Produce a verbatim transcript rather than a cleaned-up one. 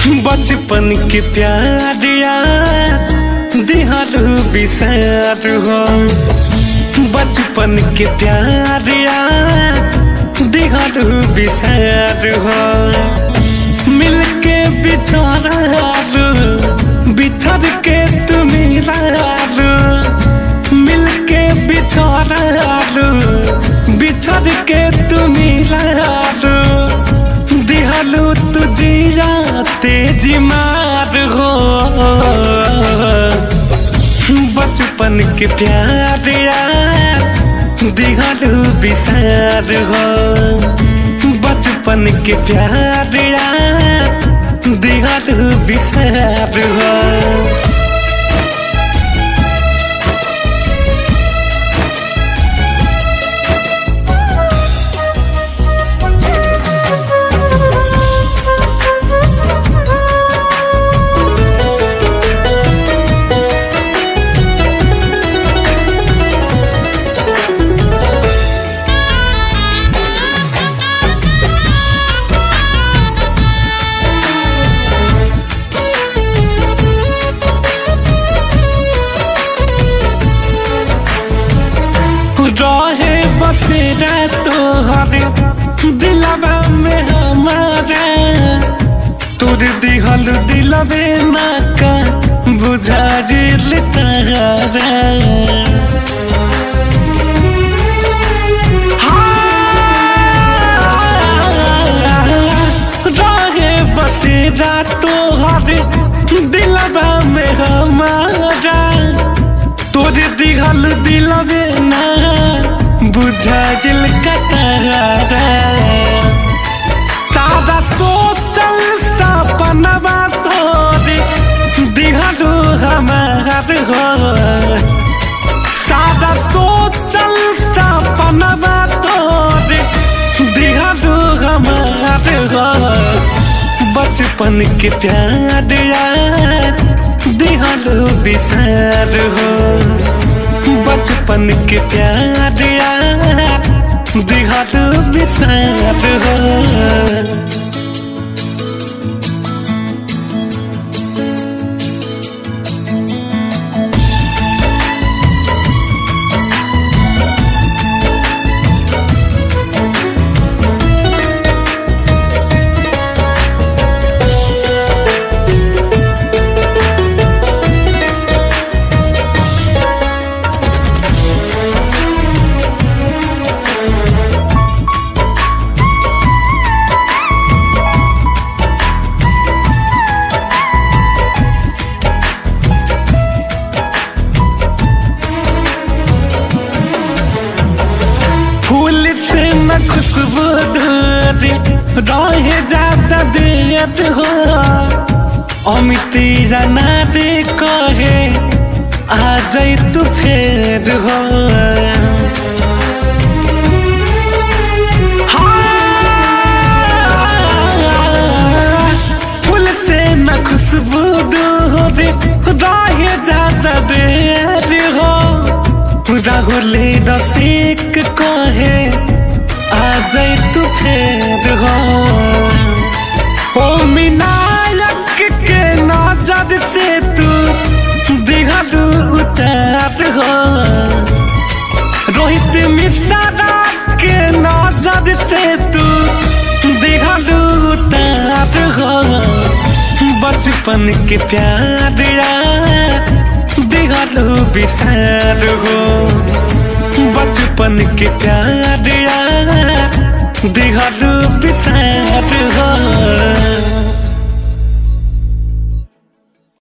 बचपन के प्यार यार दिहालू बिसार हो। बचपन के प्यार यार दिहालू बिसार हो। मिलके बिछड़ालू बिछड़ के तुम मिलालू। मिलके बिछड़ालू बिछड़ के तुम मिलालू। दिहालू तुझिया तेजी मार हो। बचपन के प्यार यार दिहालू बिसार हो। बचपन के प्यार यार दिहालू बिसार हो। रहे बसेरा तोहरे दिलवा में हमारा। तोर दिहल दिलवे ना का बुझा जिल तारा। रहे बसेरा तोहरे दिलवा में हमारा। तोर दिहल दिलवे ना बुझा दिल कतारा। तारा सोचल सपनवा तोरे दिहलू हमार हो। सादा सोचल सपनवा तोरे दिहलू हमार हो। बचपन के प्यार यार दिहलू बिसार हो। बचपन के प्यार यार दिहालू बिसार हो। फूल से न खुशबू धोरी रहे जाता देत हो। अमिती जाना रे कहे आ जाई तू फेर हो। फूल से न खुशबू धोरी रहे जाता देत हो। राहुले रसिक कहे आ जाई तू फेर हो। ओ मिनायक के नजर से तू दिहालू उतार हो। रोहित मिश्रा के नजर से तू दिहालू उतार हो। बचपन के प्यार यार दिहालू बिसार हो। बचपन के प्यार यार दिहालू बिसार हो।